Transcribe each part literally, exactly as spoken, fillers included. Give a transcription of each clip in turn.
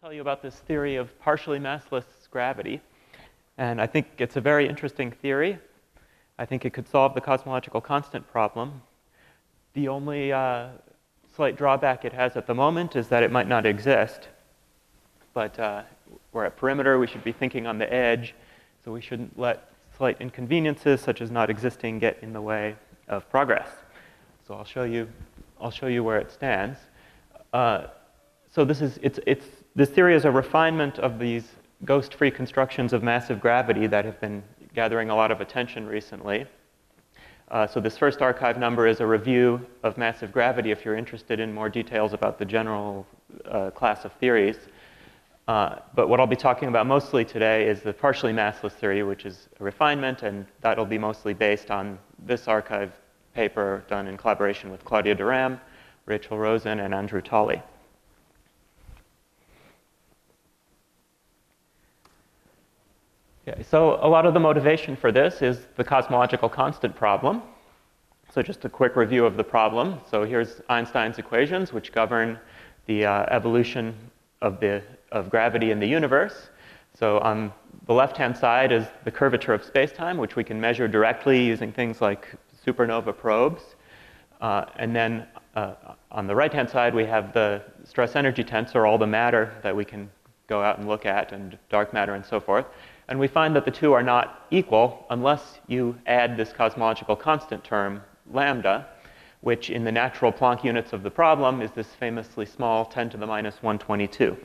tell you about this theory of partially massless gravity. And I think it's a very interesting theory. I think it could solve the cosmological constant problem. The only uh, slight drawback it has at the moment is that it might not exist. But uh, we're at perimeter. We should be thinking on the edge. So we shouldn't let slight inconveniences, such as not existing, get in the way of progress. So I'll show you, I'll show you where it stands. Uh, so this is, it's, it's, this theory is a refinement of these ghost-free constructions of massive gravity that have been gathering a lot of attention recently. Uh, so this first archive number is a review of massive gravity if you're interested in more details about the general uh, class of theories. Uh, but what I'll be talking about mostly today is the partially massless theory, which is a refinement, and that'll be mostly based on this archive paper done in collaboration with Claudia Durram, Rachel Rosen, and Andrew Tolley. Okay, so a lot of the motivation for this is the cosmological constant problem. So just a quick review of the problem. So here's Einstein's equations, which govern the uh, evolution of, the, of gravity in the universe. So on the left-hand side is the curvature of space-time, which we can measure directly using things like supernova probes. Uh, and then uh, on the right-hand side, we have the stress energy tensor, all the matter that we can go out and look at, and dark matter and so forth. And we find that the two are not equal unless you add this cosmological constant term, lambda, which in the natural Planck units of the problem is this famously small ten to the minus one twenty-two.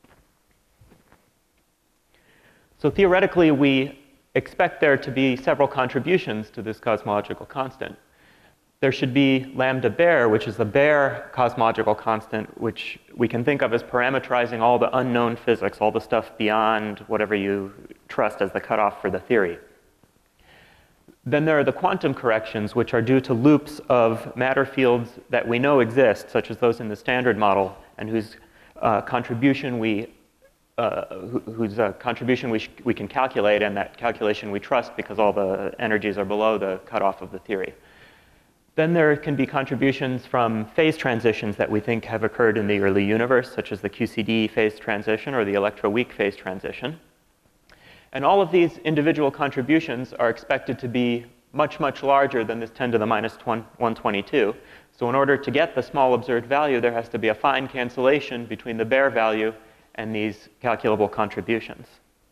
So theoretically, we expect there to be several contributions to this cosmological constant. There should be lambda bare, which is the bare cosmological constant, which we can think of as parameterizing all the unknown physics, all the stuff beyond whatever you trust as the cutoff for the theory. Then there are the quantum corrections, which are due to loops of matter fields that we know exist, such as those in the standard model, and whose uh, contribution we uh, wh whose uh, contribution we, we can calculate, and that calculation we trust because all the energies are below the cutoff of the theory. Then there can be contributions from phase transitions that we think have occurred in the early universe, such as the Q C D phase transition or the electroweak phase transition. And all of these individual contributions are expected to be much, much larger than this ten to the minus one twenty-two. So in order to get the small observed value, there has to be a fine cancellation between the bare value and these calculable contributions.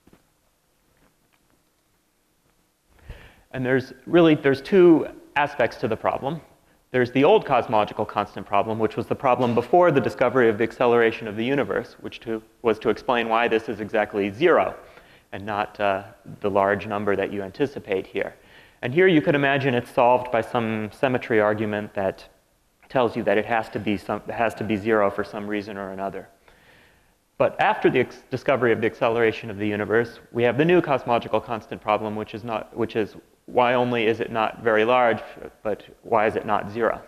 And there's really, there's two aspects to the problem. There's the old cosmological constant problem, which was the problem before the discovery of the acceleration of the universe, which to, was to explain why this is exactly zero and not uh, the large number that you anticipate here. And here you could imagine it's solved by some symmetry argument that tells you that it has to be, some, it has to be zero for some reason or another. But after the discovery of the acceleration of the universe, we have the new cosmological constant problem, which is, not, which is why only is it not very large, but why is it not zero?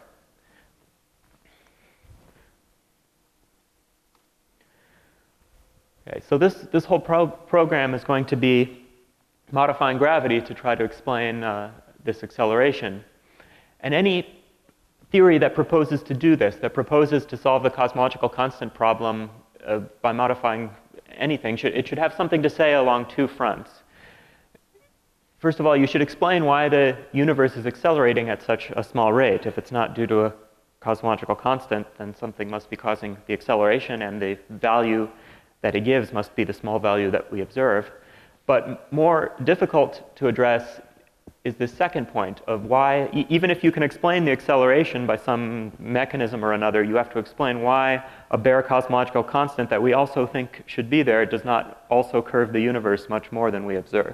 Okay, so this, this whole pro program is going to be modifying gravity to try to explain uh, this acceleration. And any theory that proposes to do this, that proposes to solve the cosmological constant problem uh, by modifying anything, should, it should have something to say along two fronts. First of all, you should explain why the universe is accelerating at such a small rate. If it's not due to a cosmological constant, then something must be causing the acceleration, and the value that it gives must be the small value that we observe. But more difficult to address is the second point of why, e even if you can explain the acceleration by some mechanism or another, you have to explain why a bare cosmological constant that we also think should be there does not also curve the universe much more than we observe.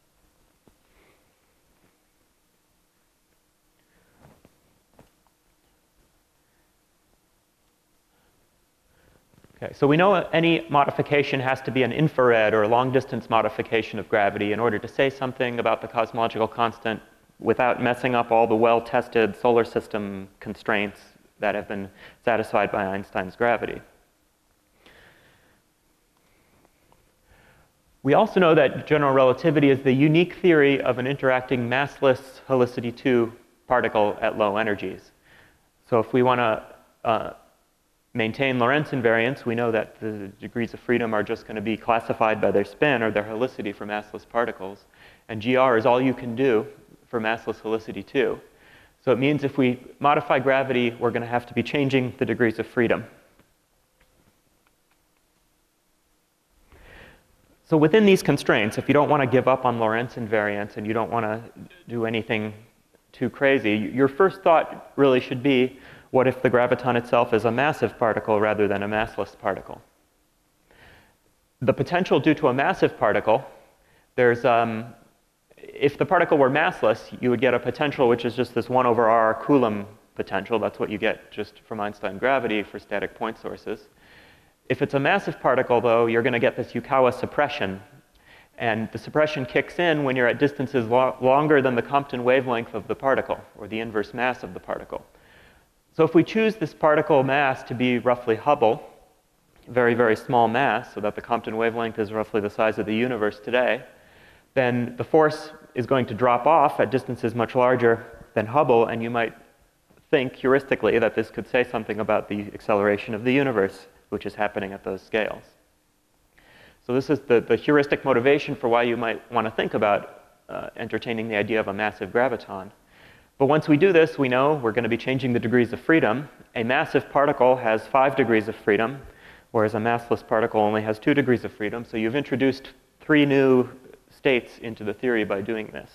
Okay, so we know any modification has to be an infrared or a long-distance modification of gravity in order to say something about the cosmological constant without messing up all the well-tested solar system constraints that have been satisfied by Einstein's gravity. We also know that general relativity is the unique theory of an interacting massless helicity two particle at low energies. So if we want to uh, maintain Lorentz invariance, we know that the degrees of freedom are just going to be classified by their spin or their helicity for massless particles. And G R is all you can do for massless helicity too. So it means if we modify gravity, we're going to have to be changing the degrees of freedom. So within these constraints, if you don't want to give up on Lorentz invariance and you don't want to do anything too crazy, your first thought really should be, what if the graviton itself is a massive particle rather than a massless particle? The potential due to a massive particle, there's, um, if the particle were massless, you would get a potential which is just this one over r Coulomb potential. That's what you get just from Einstein gravity for static point sources. If it's a massive particle, though, you're going to get this Yukawa suppression. And the suppression kicks in when you're at distances lo longer than the Compton wavelength of the particle, or the inverse mass of the particle. So if we choose this particle mass to be roughly Hubble, very, very small mass, so that the Compton wavelength is roughly the size of the universe today, then the force is going to drop off at distances much larger than Hubble, and you might think heuristically that this could say something about the acceleration of the universe, which is happening at those scales. So this is the, the heuristic motivation for why you might want to think about uh, entertaining the idea of a massive graviton. But once we do this, we know we're going to be changing the degrees of freedom. A massive particle has five degrees of freedom, whereas a massless particle only has two degrees of freedom. So you've introduced three new states into the theory by doing this.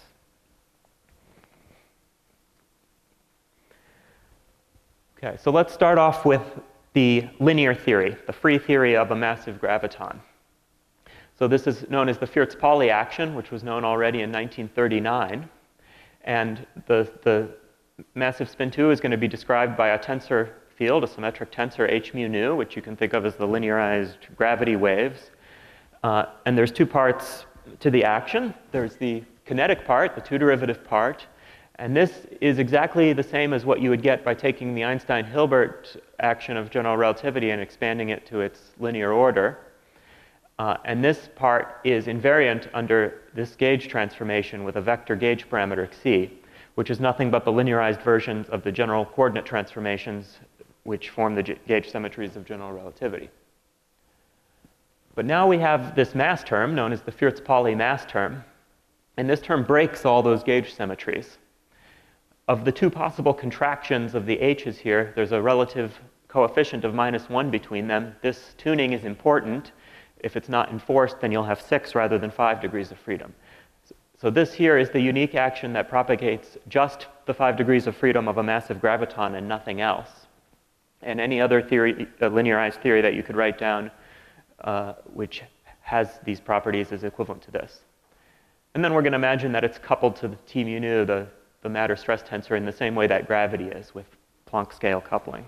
Okay, so let's start off with the linear theory, the free theory of a massive graviton. So this is known as the Fierz-Pauli action, which was known already in nineteen thirty-nine. And the, the massive spin two is going to be described by a tensor field, a symmetric tensor h mu nu, which you can think of as the linearized gravity waves. Uh, and there's two parts to the action. There's the kinetic part, the two-derivative part. And this is exactly the same as what you would get by taking the Einstein-Hilbert action of general relativity and expanding it to its linear order. Uh, and this part is invariant under this gauge transformation with a vector gauge parameter xi, which is nothing but the linearized versions of the general coordinate transformations which form the gauge symmetries of general relativity. But now we have this mass term known as the Fierz-Pauli mass term, and this term breaks all those gauge symmetries. Of the two possible contractions of the h's here, there's a relative coefficient of minus one between them. This tuning is important. If it's not enforced, then you'll have six rather than five degrees of freedom. So this here is the unique action that propagates just the five degrees of freedom of a massive graviton and nothing else. And any other theory, uh, linearized theory that you could write down uh, which has these properties is equivalent to this. And then we're going to imagine that it's coupled to the T mu nu, the, the matter stress tensor, in the same way that gravity is with Planck scale coupling.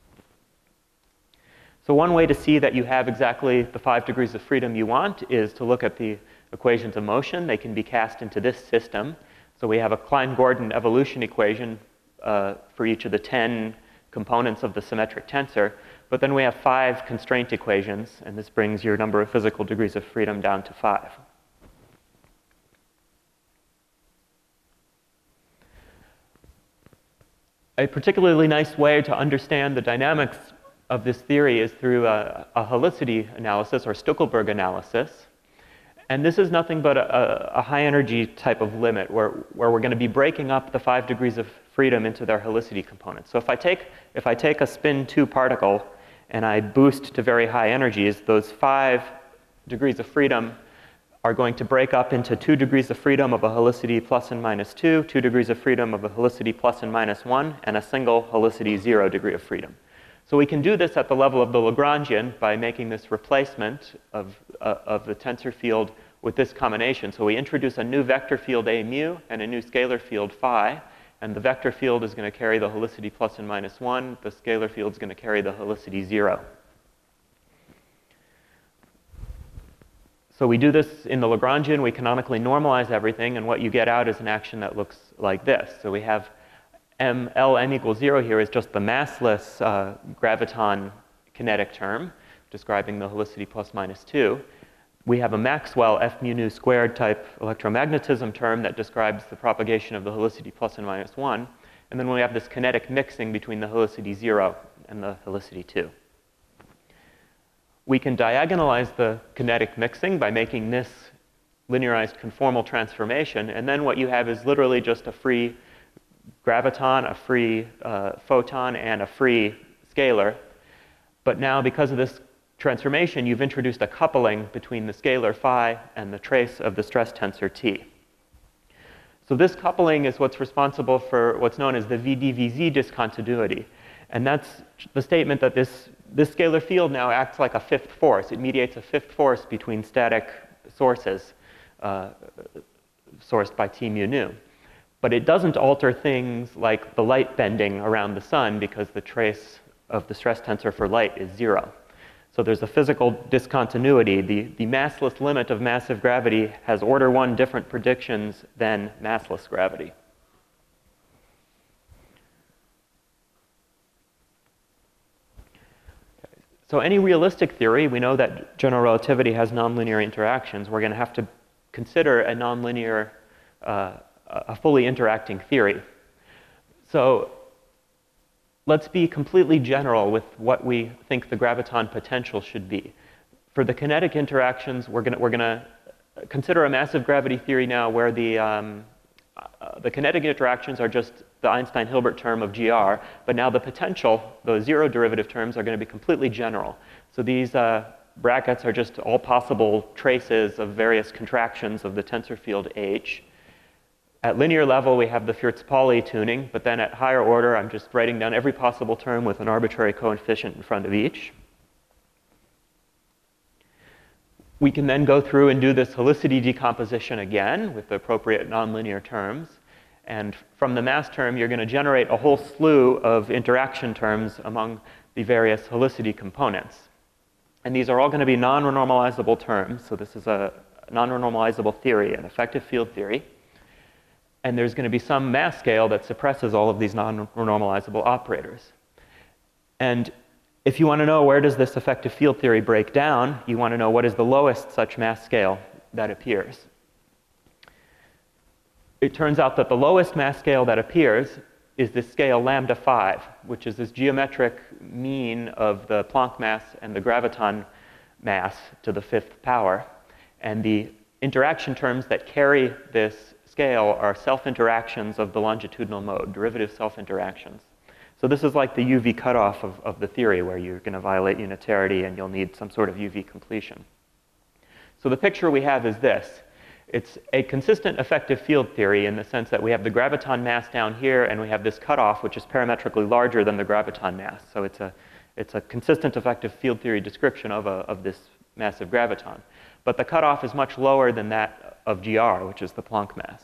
So one way to see that you have exactly the five degrees of freedom you want is to look at the equations of motion. They can be cast into this system. So we have a Klein-Gordon evolution equation uh, for each of the ten components of the symmetric tensor. But then we have five constraint equations, and this brings your number of physical degrees of freedom down to five. A particularly nice way to understand the dynamics of this theory is through a, a helicity analysis or Stuckelberg analysis. And this is nothing but a, a high energy type of limit where, where we're going to be breaking up the five degrees of freedom into their helicity components. So if I take, if I take a spin two particle and I boost to very high energies, those five degrees of freedom are going to break up into two degrees of freedom of a helicity plus and minus two, two degrees of freedom of a helicity plus and minus one, and a single helicity zero degree of freedom. So we can do this at the level of the Lagrangian by making this replacement of, uh, of the tensor field with this combination. So we introduce a new vector field A mu and a new scalar field phi. And the vector field is going to carry the helicity plus and minus one. The scalar field is going to carry the helicity zero. So we do this in the Lagrangian. We canonically normalize everything. And what you get out is an action that looks like this. So we have M, L m equals zero here is just the massless uh, graviton kinetic term, describing the helicity plus minus two. We have a Maxwell F mu nu squared type electromagnetism term that describes the propagation of the helicity plus and minus one. And then we have this kinetic mixing between the helicity zero and the helicity two. we can diagonalize the kinetic mixing by making this linearized conformal transformation. And then what you have is literally just a free graviton, a free uh, photon, and a free scalar. But now, because of this transformation, you've introduced a coupling between the scalar phi and the trace of the stress tensor T. So this coupling is what's responsible for what's known as the V D V Z discontinuity. And that's the statement that this, this scalar field now acts like a fifth force. It mediates a fifth force between static sources uh, sourced by T mu nu. But it doesn't alter things like the light bending around the sun because the trace of the stress tensor for light is zero. So there's a physical discontinuity. The, the massless limit of massive gravity has order one different predictions than massless gravity. So any realistic theory, we know that general relativity has nonlinear interactions. We're going to have to consider a nonlinear, uh, a fully interacting theory. So let's be completely general with what we think the graviton potential should be. For the kinetic interactions, we're going we're to consider a massive gravity theory now where the, um, uh, the kinetic interactions are just the Einstein-Hilbert term of G R, but now the potential, the zero derivative terms, are going to be completely general. So these uh, brackets are just all possible traces of various contractions of the tensor field H. At linear level, we have the Furtz-Pauli tuning, but then at higher order, I'm just writing down every possible term with an arbitrary coefficient in front of each. We can then go through and do this helicity decomposition again with the appropriate nonlinear terms. And from the mass term, you're going to generate a whole slew of interaction terms among the various helicity components. And these are all going to be non-renormalizable terms. So this is a non-renormalizable theory, an effective field theory. And there's going to be some mass scale that suppresses all of these non-renormalizable operators. And if you want to know where does this effective field theory break down, you want to know what is the lowest such mass scale that appears. It turns out that the lowest mass scale that appears is this scale lambda five, which is this geometric mean of the Planck mass and the graviton mass to the fifth power. And the interaction terms that carry this scale are self-interactions of the longitudinal mode, derivative self-interactions. So this is like the U V cutoff of, of the theory, where you're going to violate unitarity and you'll need some sort of U V completion. So the picture we have is this. It's a consistent effective field theory in the sense that we have the graviton mass down here and we have this cutoff, which is parametrically larger than the graviton mass. So it's a, it's a consistent effective field theory description of, a, of this massive graviton. But the cutoff is much lower than that of G R, which is the Planck mass.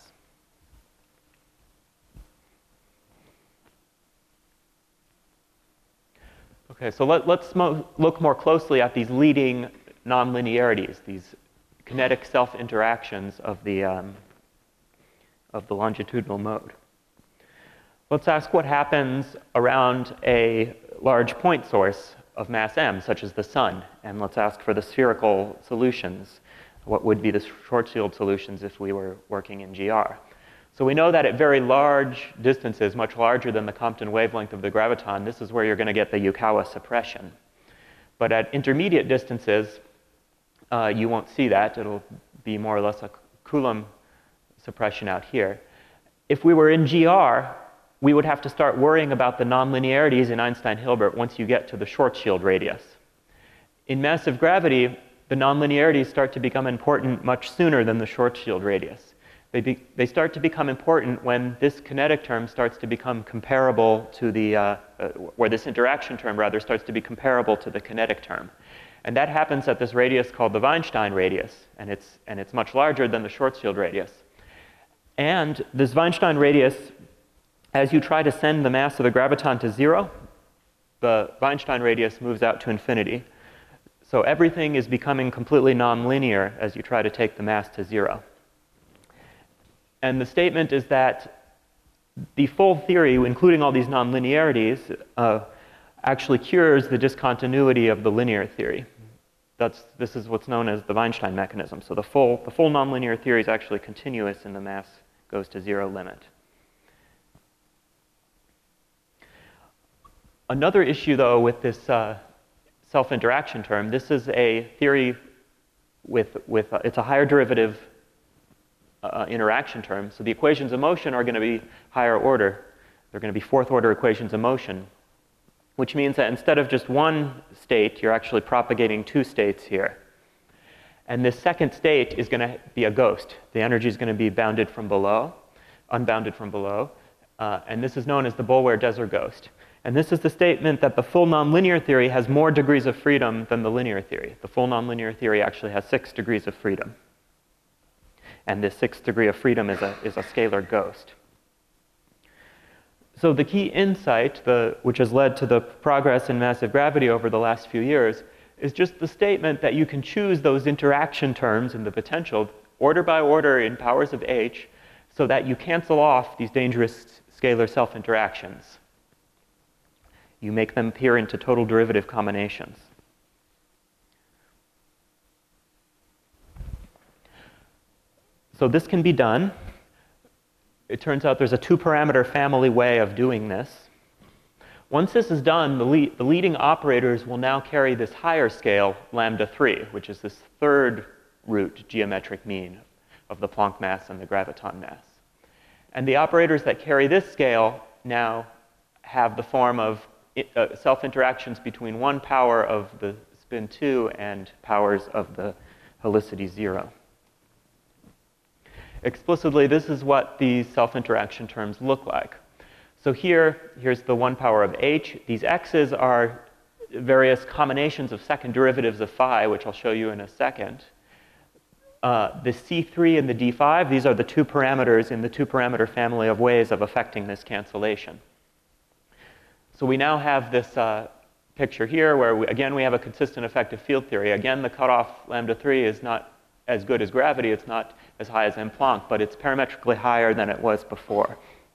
Okay, so let, let's mo look more closely at these leading nonlinearities, these kinetic self-interactions of the, um, of the longitudinal mode. Let's ask what happens around a large point source of mass m, such as the sun. And let's ask for the spherical solutions. What would be the Schwarzschild solutions if we were working in G R? So we know that at very large distances, much larger than the Compton wavelength of the graviton, this is where you're going to get the Yukawa suppression. But at intermediate distances, uh, you won't see that. It'll be more or less a Coulomb suppression out here. If we were in G R, we would have to start worrying about the nonlinearities in Einstein-Hilbert once you get to the Schwarzschild radius. In massive gravity, the nonlinearities start to become important much sooner than the Schwarzschild radius. They, be, they start to become important when this kinetic term starts to become comparable to the, uh, uh, where this interaction term rather starts to be comparable to the kinetic term. And that happens at this radius called the Weinstein radius, and it's, and it's much larger than the Schwarzschild radius. And this Weinstein radius, as you try to send the mass of the graviton to zero, the Weinstein radius moves out to infinity. So everything is becoming completely nonlinear as you try to take the mass to zero. And the statement is that the full theory, including all these nonlinearities, uh, actually cures the discontinuity of the linear theory. That's, this is what's known as the Weinstein mechanism. So the full, the full nonlinear theory is actually continuous and the mass goes to zero limit. Another issue, though, with this uh, self-interaction term, this is a theory with, with uh, it's a higher derivative uh, interaction term. So the equations of motion are going to be higher order. They're going to be fourth order equations of motion, which means that instead of just one state, you're actually propagating two states here. And this second state is going to be a ghost. The energy is going to be bounded from below, unbounded from below. Uh, and this is known as the Boulware-Desser ghost. And this is the statement that the full nonlinear theory has more degrees of freedom than the linear theory. The full nonlinear theory actually has six degrees of freedom. And this sixth degree of freedom is a, is a scalar ghost. So the key insight, the, which has led to the progress in massive gravity over the last few years, is just the statement that you can choose those interaction terms in the potential, order by order in powers of h, so that you cancel off these dangerous scalar self-interactions. You make them appear into total derivative combinations. So this can be done. It turns out there's a two-parameter family way of doing this. Once this is done, the, le the leading operators will now carry this higher scale, lambda three, which is this third root geometric mean of the Planck mass and the graviton mass. And the operators that carry this scale now have the form of uh, self-interactions between one power of the spin two and powers of the helicity zero. Explicitly, this is what these self-interaction terms look like. So here, here's the one power of h. These x's are various combinations of second derivatives of phi, which I'll show you in a second. Uh, the C three and the D five, these are the two parameters in the two-parameter family of ways of affecting this cancellation. So we now have this uh, picture here where, we, again, we have a consistent effective field theory. Again, the cutoff lambda three is not as good as gravity. It's not as high as M Planck, but it's parametrically higher than it was before.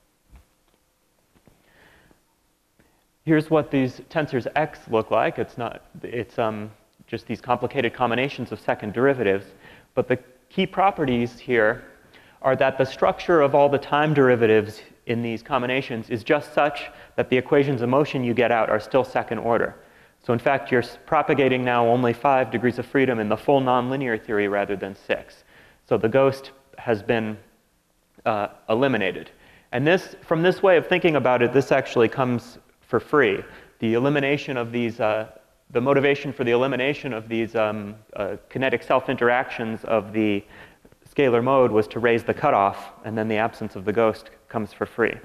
Here's what these tensors x look like. It's not, it's um, just these complicated combinations of second derivatives. But the key properties here are that the structure of all the time derivatives in these combinations is just such that the equations of motion you get out are still second order. So in fact, you're propagating now only five degrees of freedom in the full nonlinear theory rather than six. So the ghost has been uh, eliminated. And this, from this way of thinking about it, this actually comes for free. The elimination of these, uh, the motivation for the elimination of these um, uh, kinetic self-interactions of the scalar mode was to raise the cutoff, and then the absence of the ghost comes for free.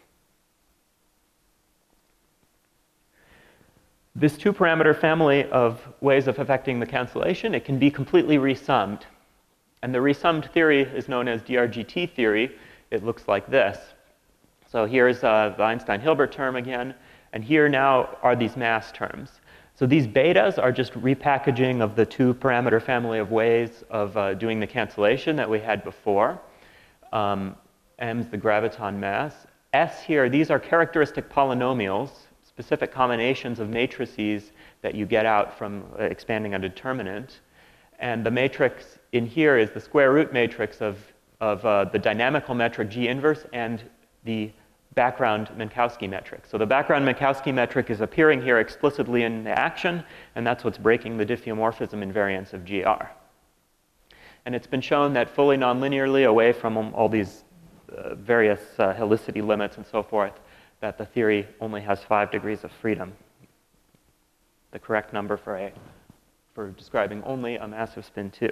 This two-parameter family of ways of affecting the cancellation, it can be completely resummed. And the resummed theory is known as D R G T theory. It looks like this. So here's uh, the Einstein-Hilbert term again. And here now are these mass terms. So these betas are just repackaging of the two-parameter family of ways of uh, doing the cancellation that we had before. Um, M's the graviton mass. S here, these are characteristic polynomials, specific combinations of matrices that you get out from uh, expanding a determinant. And the matrix in here is the square root matrix of, of uh, the dynamical metric G inverse and the background Minkowski metric. So the background Minkowski metric is appearing here explicitly in the action, and that's what's breaking the diffeomorphism invariance of G R. And it's been shown that fully nonlinearly, away from all these uh, various uh, helicity limits and so forth, that the theory only has five degrees of freedom. The correct number for a for describing only a massive spin two.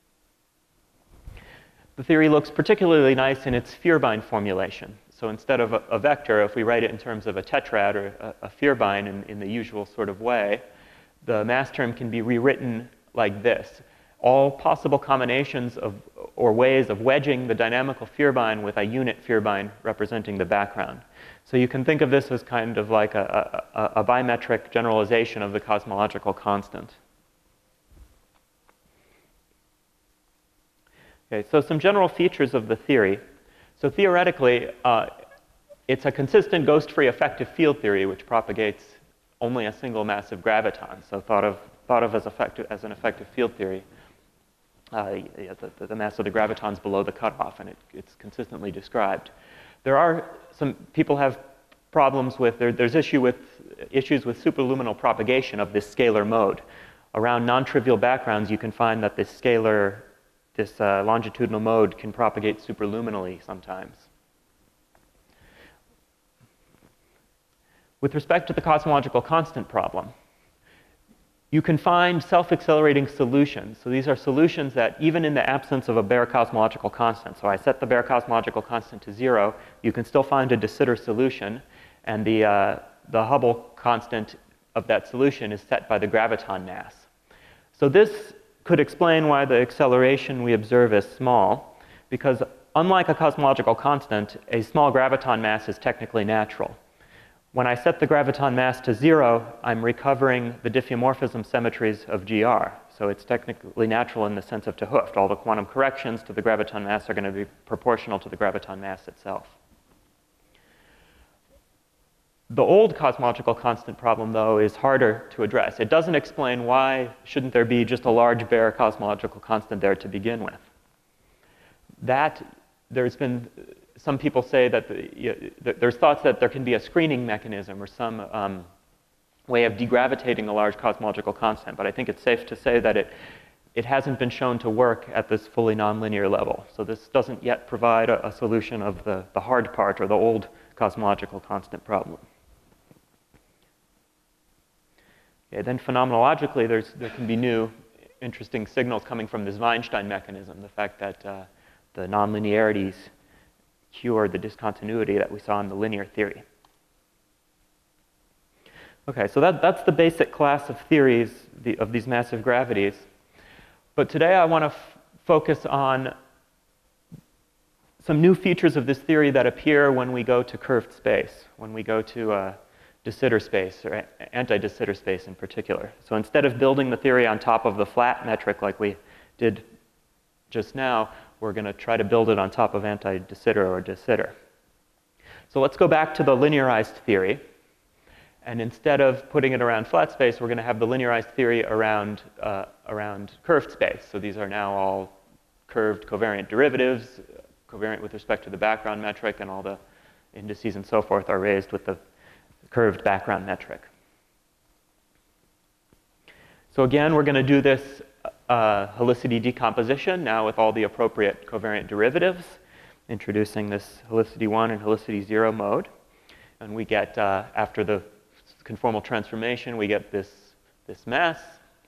The theory looks particularly nice in its Vierbein formulation. So instead of a, a vector, if we write it in terms of a tetrad or a, a Vierbein in, in the usual sort of way, the mass term can be rewritten like this. All possible combinations of, or ways of wedging the dynamical Vierbein with a unit Vierbein representing the background. So you can think of this as kind of like a, a, a bimetric generalization of the cosmological constant. Okay, so some general features of the theory. So theoretically, uh, it's a consistent ghost-free effective field theory which propagates only a single massive graviton. So thought of, thought of as, effective, as an effective field theory. Uh, yeah, the, the mass of the graviton is below the cutoff, and it, it's consistently described. There are some people have problems with, there, there's issue with issues with superluminal propagation of this scalar mode. Around non-trivial backgrounds, you can find that this scalar, this uh, longitudinal mode can propagate superluminally sometimes. With respect to the cosmological constant problem, you can find self-accelerating solutions. So these are solutions that, even in the absence of a bare cosmological constant, so I set the bare cosmological constant to zero, you can still find a de Sitter solution, and the, uh, the Hubble constant of that solution is set by the graviton mass. So this could explain why the acceleration we observe is small, because unlike a cosmological constant, a small graviton mass is technically natural. When I set the graviton mass to zero, I'm recovering the diffeomorphism symmetries of G R. So it's technically natural in the sense of 't Hooft. All the quantum corrections to the graviton mass are going to be proportional to the graviton mass itself. The old cosmological constant problem, though, is harder to address. It doesn't explain why shouldn't there be just a large bare cosmological constant there to begin with. That, there's been, some people say that the, you know, there's thoughts that there can be a screening mechanism or some um, way of degravitating a large cosmological constant, but I think it's safe to say that it, it hasn't been shown to work at this fully nonlinear level. So this doesn't yet provide a, a solution of the, the hard part or the old cosmological constant problem. Okay, then phenomenologically, there's, there can be new interesting signals coming from this Weinstein mechanism, the fact that uh, the nonlinearities cure the discontinuity that we saw in the linear theory. Okay, so that, that's the basic class of theories the, of these massive gravities. But today I want to focus on some new features of this theory that appear when we go to curved space, when we go to uh, de Sitter space, or anti-de Sitter space in particular. So instead of building the theory on top of the flat metric like we did just now, we're going to try to build it on top of anti-de Sitter or de Sitter. So let's go back to the linearized theory. And instead of putting it around flat space, we're going to have the linearized theory around, uh, around curved space. So these are now all curved covariant derivatives, covariant with respect to the background metric, and all the indices and so forth are raised with the curved background metric. So again, we're going to do this uh, helicity decomposition now with all the appropriate covariant derivatives, introducing this helicity one and helicity zero mode. And we get, uh, after the conformal transformation, we get this, this mass.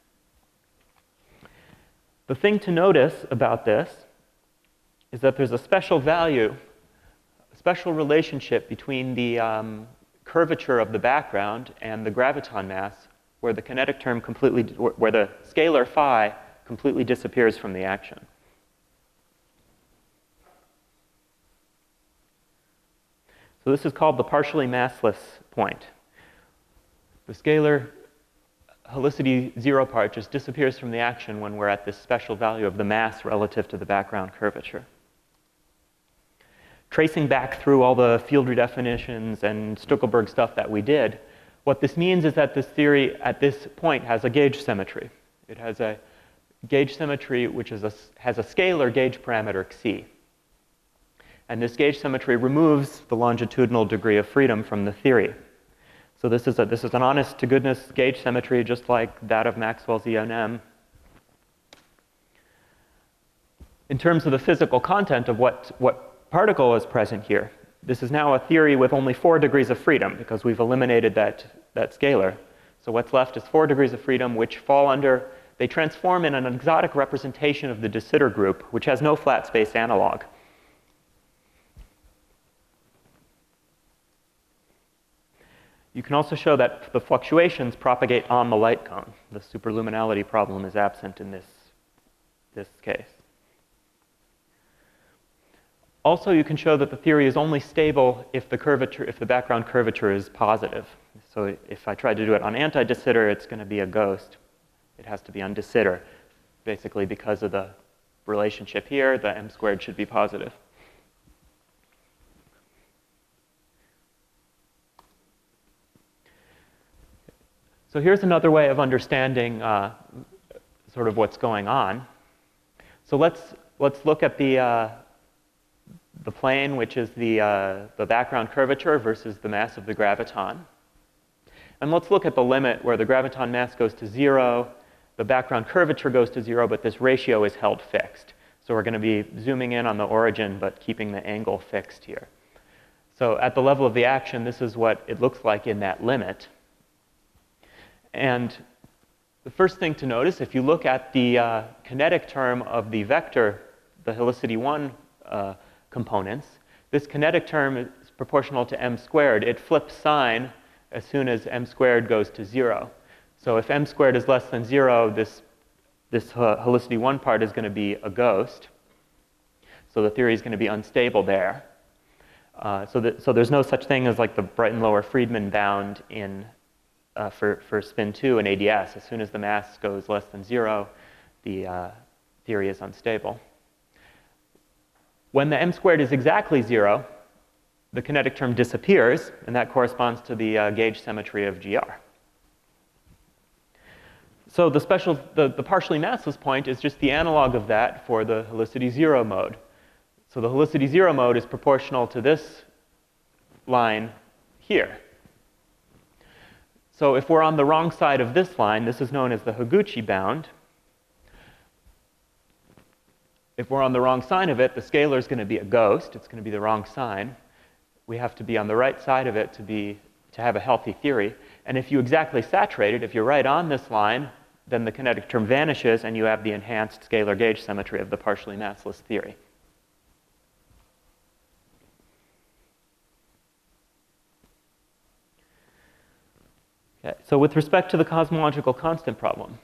The thing to notice about this is that there's a special value, a special relationship between the um, curvature of the background and the graviton mass, where the kinetic term completely, where the scalar phi completely disappears from the action. So this is called the partially massless point. The scalar helicity zero part just disappears from the action when we're at this special value of the mass relative to the background curvature. Tracing back through all the field redefinitions and Stuckelberg stuff that we did, what this means is that this theory at this point has a gauge symmetry. It has a gauge symmetry which is a, has a scalar gauge parameter xi. And this gauge symmetry removes the longitudinal degree of freedom from the theory. So this is, a, this is an honest-to-goodness gauge symmetry just like that of Maxwell's E N M. In terms of the physical content of what, what particle is present here, this is now a theory with only four degrees of freedom because we've eliminated that, that scalar. So what's left is four degrees of freedom which fall under, they transform in an exotic representation of the de Sitter group, which has no flat space analog. You can also show that the fluctuations propagate on the light cone. The superluminality problem is absent in this, this case. Also, you can show that the theory is only stable if the curvature, if the background curvature is positive. So if I try to do it on anti-de Sitter, it's going to be a ghost. It has to be on de Sitter, basically because of the relationship here. The m squared should be positive. So here's another way of understanding uh, sort of what's going on. So let's, let's look at the, uh, the plane, which is the, uh, the background curvature versus the mass of the graviton. And let's look at the limit where the graviton mass goes to zero, the background curvature goes to zero, but this ratio is held fixed. So we're going to be zooming in on the origin, but keeping the angle fixed here. So at the level of the action, this is what it looks like in that limit. And the first thing to notice, if you look at the uh, kinetic term of the vector, the helicity one uh, components, this kinetic term is proportional to m squared. It flips sign as soon as m squared goes to zero. So if m squared is less than zero, this, this uh, helicity one part is going to be a ghost. So the theory is going to be unstable there. Uh, so, that, so there's no such thing as like the Brighton-Lower-Friedman bound in Uh, for, for spin two and A D S. As soon as the mass goes less than zero, the uh, theory is unstable. When the m squared is exactly zero, the kinetic term disappears, and that corresponds to the uh, gauge symmetry of G R. So the, special, the, the partially massless point is just the analog of that for the helicity zero mode. So the helicity zero mode is proportional to this line here. So if we're on the wrong side of this line, this is known as the Higuchi bound. If we're on the wrong side of it, the scalar is going to be a ghost. It's going to be the wrong sign. We have to be on the right side of it to, be, to have a healthy theory. And if you exactly saturate it, if you're right on this line, then the kinetic term vanishes, and you have the enhanced scalar gauge symmetry of the partially massless theory. Okay, so with respect to the cosmological constant problem,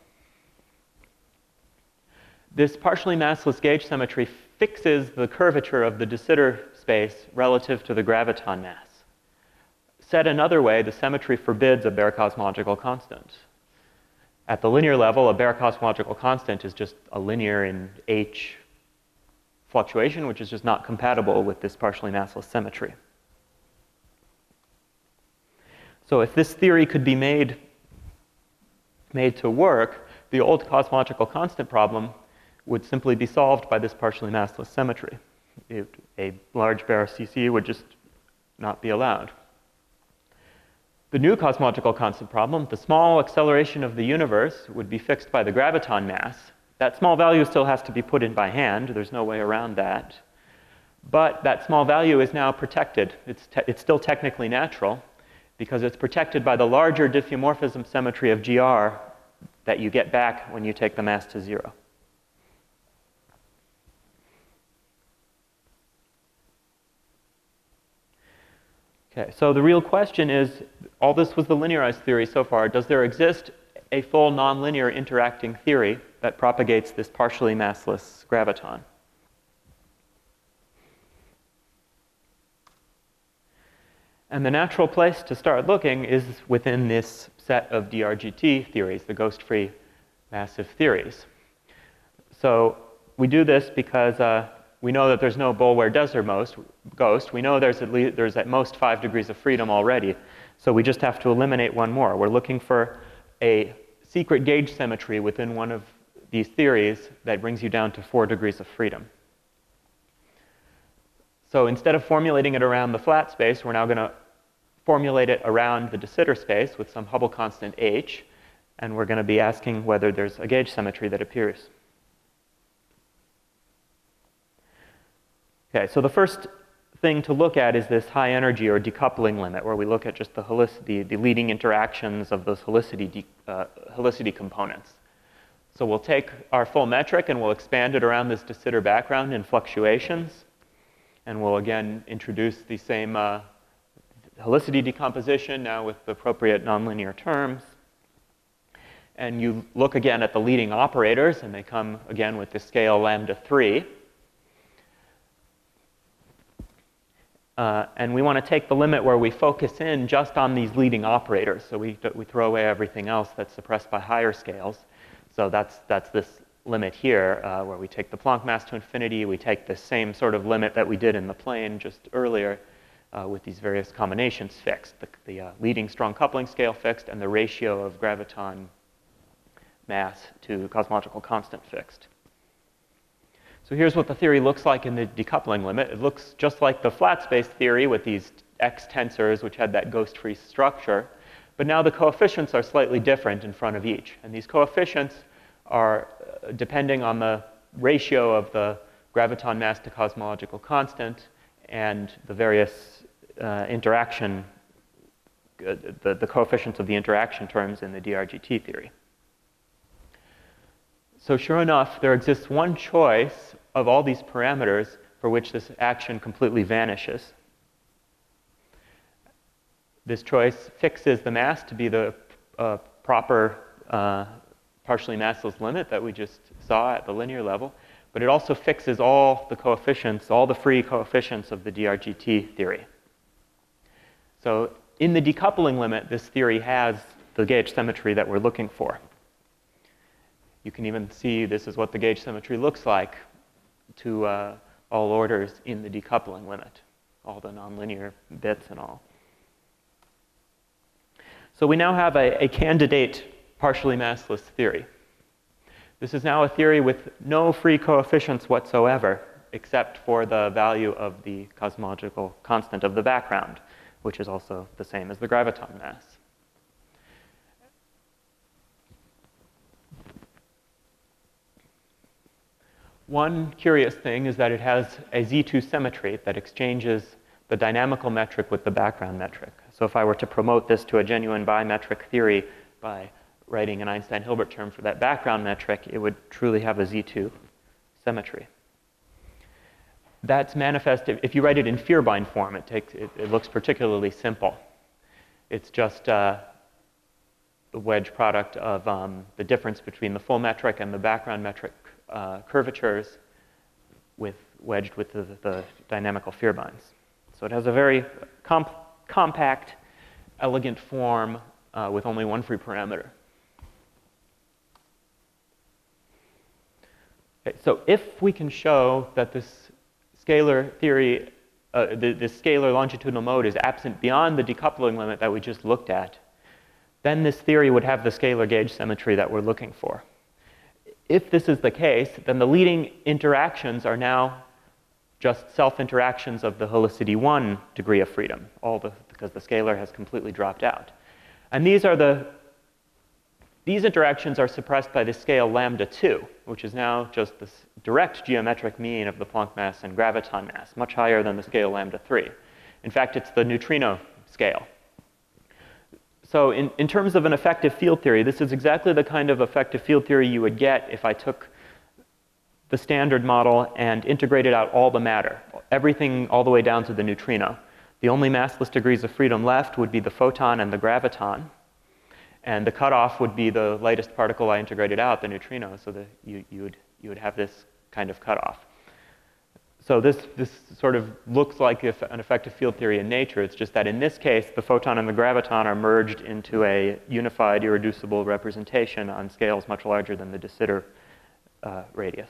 this partially massless gauge symmetry fixes the curvature of the de Sitter space relative to the graviton mass. Said another way, the symmetry forbids a bare cosmological constant. At the linear level, a bare cosmological constant is just a linear in h fluctuation, which is just not compatible with this partially massless symmetry. So if this theory could be made, made to work, the old cosmological constant problem would simply be solved by this partially massless symmetry. It, a large bare C C would just not be allowed. The new cosmological constant problem, the small acceleration of the universe, would be fixed by the graviton mass. That small value still has to be put in by hand. There's no way around that. But that small value is now protected. It's, te it's still technically natural, because it's protected by the larger diffeomorphism symmetry of G R that you get back when you take the mass to zero. Okay, so the real question is, all this was the linearized theory so far. Does there exist a full nonlinear interacting theory that propagates this partially massless graviton? And the natural place to start looking is within this set of D R G T theories, the ghost-free massive theories. So we do this because uh, we know that there's no Boole-Ware-Desser most ghost. We know there's at, least, there's at most five degrees of freedom already. So we just have to eliminate one more. We're looking for a secret gauge symmetry within one of these theories that brings you down to four degrees of freedom. So instead of formulating it around the flat space, we're now going to formulate it around the de Sitter space with some Hubble constant h, and we're going to be asking whether there's a gauge symmetry that appears. Okay, so the first thing to look at is this high energy or decoupling limit, where we look at just the, helicity, the leading interactions of those helicity, de, uh, helicity components. So we'll take our full metric and we'll expand it around this de Sitter background in fluctuations, and we'll again introduce the same uh, helicity decomposition, now with the appropriate nonlinear terms. And you look again at the leading operators, and they come again with the scale lambda three. Uh, and we want to take the limit where we focus in just on these leading operators. So we, we throw away everything else that's suppressed by higher scales. So that's, that's this limit here, uh, where we take the Planck mass to infinity. We take the same sort of limit that we did in the plane just earlier, Uh, with these various combinations fixed, the, the uh, leading strong coupling scale fixed, and the ratio of graviton mass to cosmological constant fixed. So here's what the theory looks like in the decoupling limit. It looks just like the flat space theory with these X tensors, which had that ghost-free structure. But now the coefficients are slightly different in front of each. And these coefficients are uh, depending on the ratio of the graviton mass to cosmological constant and the various uh, interaction, uh, the, the coefficients of the interaction terms in the D R G T theory. So sure enough, there exists one choice of all these parameters for which this action completely vanishes. This choice fixes the mass to be the uh, proper uh, partially massless limit that we just saw at the linear level, but it also fixes all the coefficients, all the free coefficients of the D R G T theory. So in the decoupling limit, this theory has the gauge symmetry that we're looking for. You can even see this is what the gauge symmetry looks like to uh, all orders in the decoupling limit, all the nonlinear bits and all. So we now have a, a candidate partially massless theory. This is now a theory with no free coefficients whatsoever, except for the value of the cosmological constant of the background, which is also the same as the graviton mass. One curious thing is that it has a Z two symmetry that exchanges the dynamical metric with the background metric. So if I were to promote this to a genuine bimetric theory by writing an Einstein-Hilbert term for that background metric, it would truly have a Z two symmetry. That's manifest, if you write it in Vierbein form, it, takes, it, it looks particularly simple. It's just uh, the wedge product of um, the difference between the full metric and the background metric uh, curvatures with, wedged with the, the dynamical Vierbeins. So it has a very comp compact, elegant form uh, with only one free parameter. Okay, so if we can show that this scalar theory, uh, the, this scalar longitudinal mode is absent beyond the decoupling limit that we just looked at, then this theory would have the scalar gauge symmetry that we're looking for. If this is the case, then the leading interactions are now just self-interactions of the helicity one degree of freedom, all the, because the scalar has completely dropped out. And these are the, these interactions are suppressed by the scale lambda two, which is now just this direct geometric mean of the Planck mass and graviton mass, much higher than the scale lambda three. In fact, it's the neutrino scale. So in, in terms of an effective field theory, this is exactly the kind of effective field theory you would get if I took the standard model and integrated out all the matter, everything all the way down to the neutrino. The only massless degrees of freedom left would be the photon and the graviton. And the cutoff would be the lightest particle I integrated out, the neutrino, so that you, you, would, you would have this kind of cutoff. So this, this sort of looks like if an effective field theory in nature. It's just that in this case, the photon and the graviton are merged into a unified, irreducible representation on scales much larger than the de Sitter uh, radius.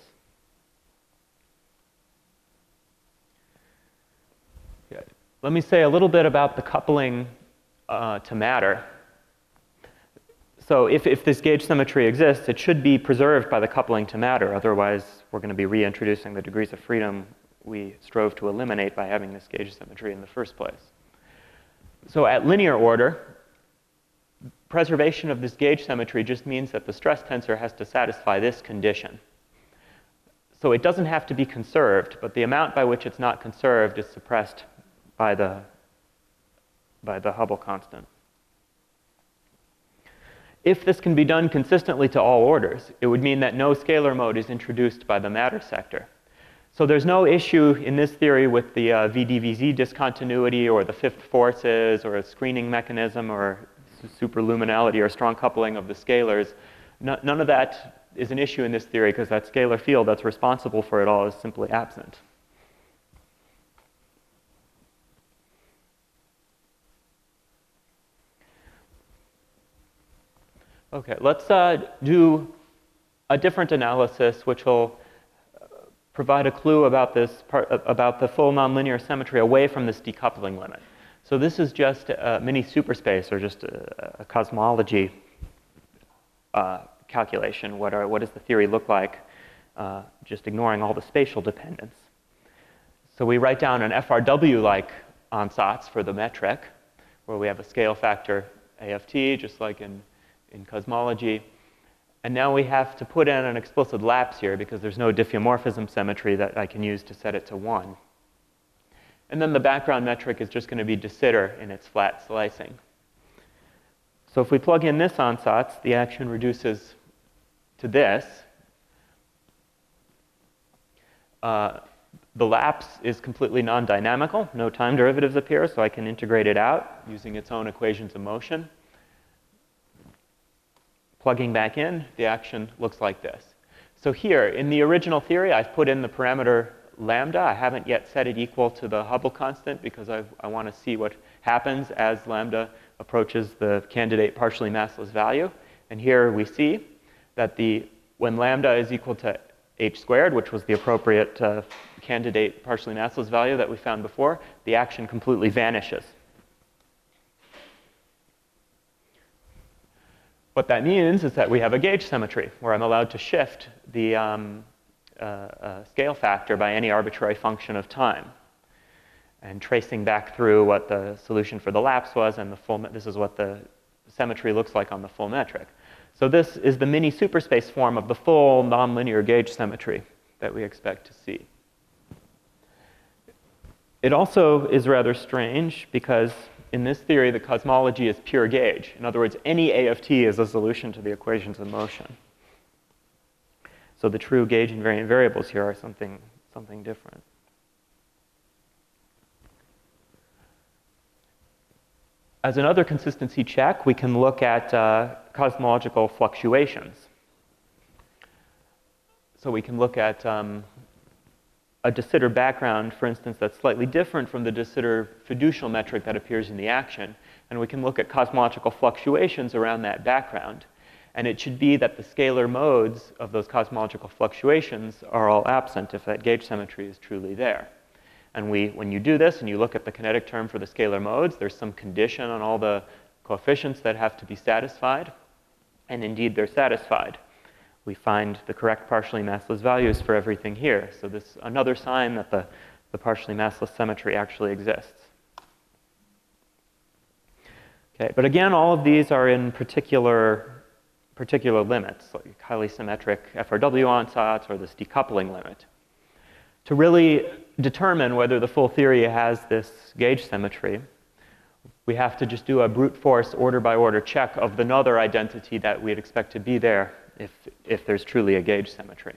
Okay. Let me say a little bit about the coupling uh, to matter. So if, if this gauge symmetry exists, it should be preserved by the coupling to matter. Otherwise, we're going to be reintroducing the degrees of freedom we strove to eliminate by having this gauge symmetry in the first place. So at linear order, preservation of this gauge symmetry just means that the stress tensor has to satisfy this condition. So it doesn't have to be conserved, but the amount by which it's not conserved is suppressed by the, by the Hubble constant. If this can be done consistently to all orders, it would mean that no scalar mode is introduced by the matter sector. So there's no issue in this theory with the uh, V D V Z discontinuity or the fifth forces or a screening mechanism or superluminality or strong coupling of the scalars. No, none of that is an issue in this theory because that scalar field that's responsible for it all is simply absent. Okay, let's uh, do a different analysis which will provide a clue about this part, about the full nonlinear symmetry away from this decoupling limit. So this is just a mini superspace or just a, a cosmology uh, calculation. What, are, what does the theory look like, uh, just ignoring all the spatial dependence? So we write down an F R W-like ansatz for the metric, where we have a scale factor A of t, just like in, in cosmology. And now we have to put in an explicit lapse here because there's no diffeomorphism symmetry that I can use to set it to one. And then the background metric is just going to be de Sitter in its flat slicing. So if we plug in this ansatz, the action reduces to this. Uh, the lapse is completely non-dynamical. No time derivatives appear, so I can integrate it out using its own equations of motion. Plugging back in, the action looks like this. So here, in the original theory, I've put in the parameter lambda. I haven't yet set it equal to the Hubble constant because I've, I want to see what happens as lambda approaches the candidate partially massless value. And here we see that the, when lambda is equal to h squared, which was the appropriate uh, candidate partially massless value that we found before, the action completely vanishes. What that means is that we have a gauge symmetry where I'm allowed to shift the um, uh, uh, scale factor by any arbitrary function of time. And tracing back through what the solution for the lapse was, and the full, this is what the symmetry looks like on the full metric. So this is the mini superspace form of the full nonlinear gauge symmetry that we expect to see. It also is rather strange because in this theory, the cosmology is pure gauge. In other words, any A of t is a solution to the equations of motion. So the true gauge invariant variables here are something, something different. As another consistency check, we can look at uh, cosmological fluctuations. So we can look at um, a de Sitter background, for instance, that's slightly different from the de Sitter fiducial metric that appears in the action. And we can look at cosmological fluctuations around that background. And it should be that the scalar modes of those cosmological fluctuations are all absent if that gauge symmetry is truly there. And we, when you do this and you look at the kinetic term for the scalar modes, there's some condition on all the coefficients that have to be satisfied. And indeed, they're satisfied. We find the correct partially massless values for everything here. So this is another sign that the, the partially massless symmetry actually exists. Okay, but again, all of these are in particular, particular limits, like highly symmetric F R W ansatz or this decoupling limit. To really determine whether the full theory has this gauge symmetry, we have to just do a brute force order by order check of another identity that we'd expect to be there if, if there's truly a gauge symmetry.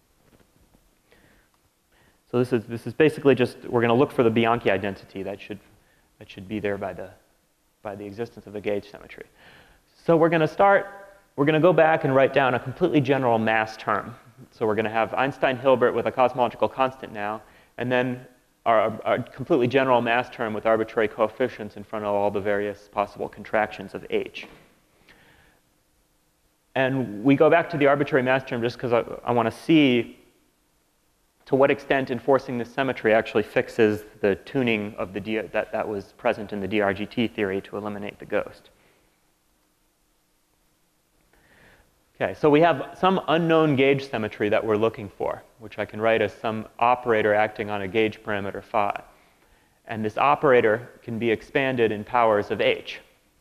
So this is, this is basically just, we're going to look for the Bianchi identity that should, that should be there by the, by the existence of the gauge symmetry. So we're going to start, we're going to go back and write down a completely general mass term. So we're going to have Einstein-Hilbert with a cosmological constant now, and then our, our completely general mass term with arbitrary coefficients in front of all the various possible contractions of H. And we go back to the arbitrary mass term just because I, I want to see to what extent enforcing this symmetry actually fixes the tuning of the D that, that was present in the D R G T theory to eliminate the ghost. Okay, so we have some unknown gauge symmetry that we're looking for, which I can write as some operator acting on a gauge parameter phi. And this operator can be expanded in powers of H.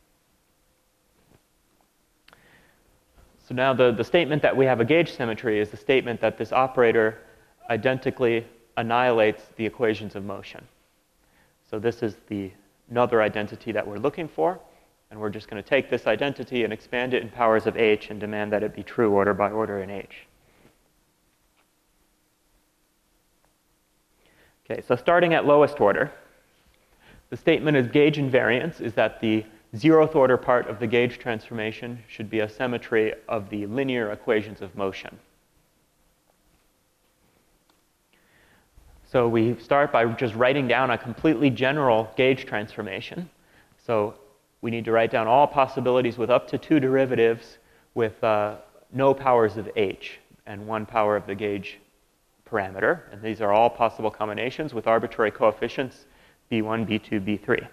So now the, the statement that we have a gauge symmetry is the statement that this operator identically annihilates the equations of motion. So this is the another identity that we're looking for. And we're just going to take this identity and expand it in powers of H and demand that it be true order by order in H. Okay, so starting at lowest order, the statement of gauge invariance is that the zeroth order part of the gauge transformation should be a symmetry of the linear equations of motion. So we start by just writing down a completely general gauge transformation. So we need to write down all possibilities with up to two derivatives with uh, no powers of H and one power of the gauge parameter. And these are all possible combinations with arbitrary coefficients B one, B two, B three.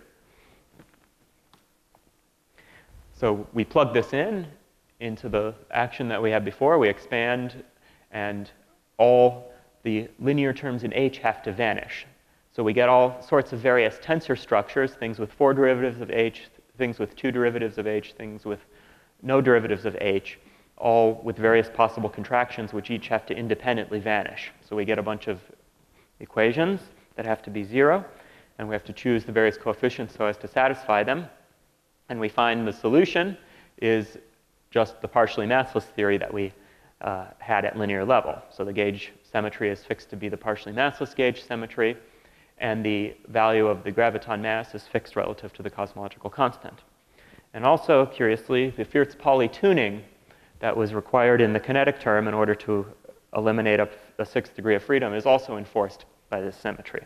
So we plug this in into the action that we had before. We expand, and all the linear terms in H have to vanish. So we get all sorts of various tensor structures, things with four derivatives of H, things with two derivatives of h, things with no derivatives of h, all with various possible contractions which each have to independently vanish. So we get a bunch of equations that have to be zero, and we have to choose the various coefficients so as to satisfy them. And we find the solution is just the partially massless theory that we uh, had at linear level. So the gauge symmetry is fixed to be the partially massless gauge symmetry, and the value of the graviton mass is fixed relative to the cosmological constant. And also, curiously, the Fierz-Pauli tuning that was required in the kinetic term in order to eliminate a, a sixth degree of freedom is also enforced by this symmetry.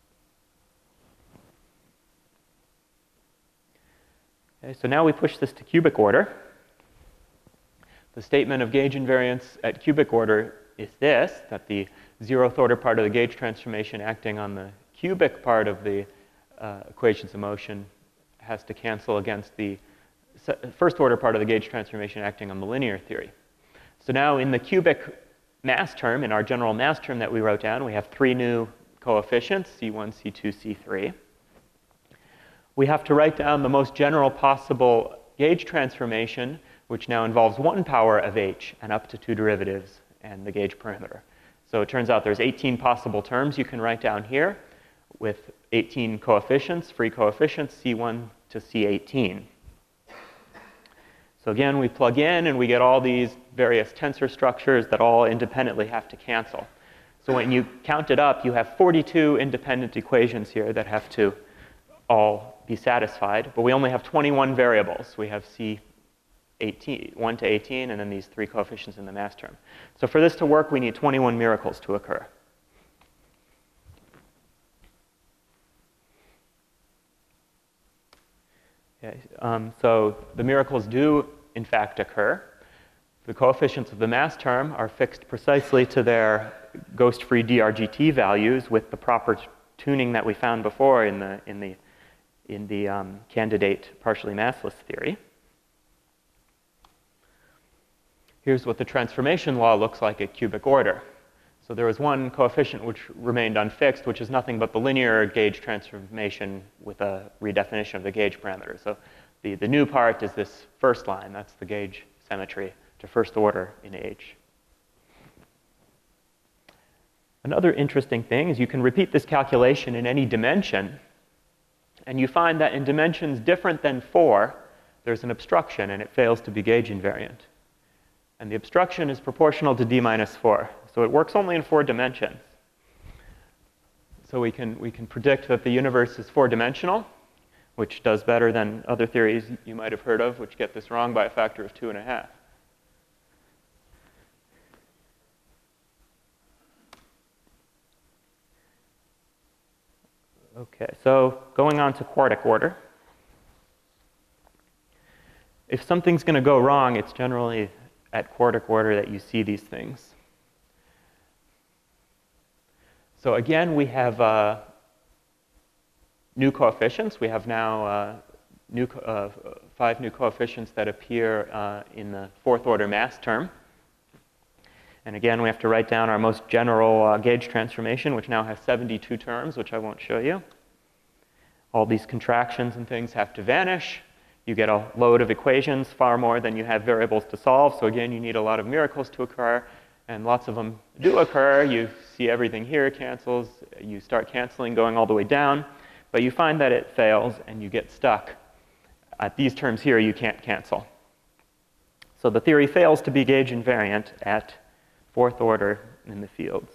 Okay, so now we push this to cubic order. The statement of gauge invariance at cubic order is this, that the zeroth order part of the gauge transformation acting on the cubic part of the uh, equations of motion has to cancel against the first order part of the gauge transformation acting on the linear theory. So now in the cubic mass term, in our general mass term that we wrote down, we have three new coefficients, C one, C two, C three. We have to write down the most general possible gauge transformation, which now involves one power of h and up to two derivatives and the gauge perimeter. So it turns out there's eighteen possible terms you can write down here with eighteen coefficients, free coefficients, C one to C eighteen. So again, we plug in and we get all these various tensor structures that all independently have to cancel. So when you count it up, you have forty-two independent equations here that have to all be satisfied. But we only have twenty-one variables. We have C eighteen, one to eighteen, and then these three coefficients in the mass term. So for this to work, we need twenty-one miracles to occur. Okay, um, so the miracles do, in fact, occur. The coefficients of the mass term are fixed precisely to their ghost-free D R G T values with the proper tuning that we found before in the, in the, in the um, candidate partially massless theory. Here's what the transformation law looks like at cubic order. So there was one coefficient which remained unfixed, which is nothing but the linear gauge transformation with a redefinition of the gauge parameter. So the, the new part is this first line. That's the gauge symmetry to first order in H. Another interesting thing is you can repeat this calculation in any dimension, and you find that in dimensions different than four, there's an obstruction, and it fails to be gauge invariant. And the obstruction is proportional to d minus four. So it works only in four dimensions. So we can, we can predict that the universe is four-dimensional, which does better than other theories you might have heard of, which get this wrong by a factor of two and a half. OK, so going on to quartic order. If something's going to go wrong, it's generally at quartic order that you see these things. So again, we have uh, new coefficients. We have now uh, new co uh, five new coefficients that appear uh, in the fourth order mass term. And again, we have to write down our most general uh, gauge transformation, which now has seventy-two terms, which I won't show you. All these contractions and things have to vanish. You get a load of equations, far more than you have variables to solve. So again, you need a lot of miracles to occur. And lots of them do occur. You see everything here cancels. You start canceling going all the way down. But you find that it fails, and you get stuck. At these terms here, you can't cancel. So the theory fails to be gauge invariant at fourth order in the fields.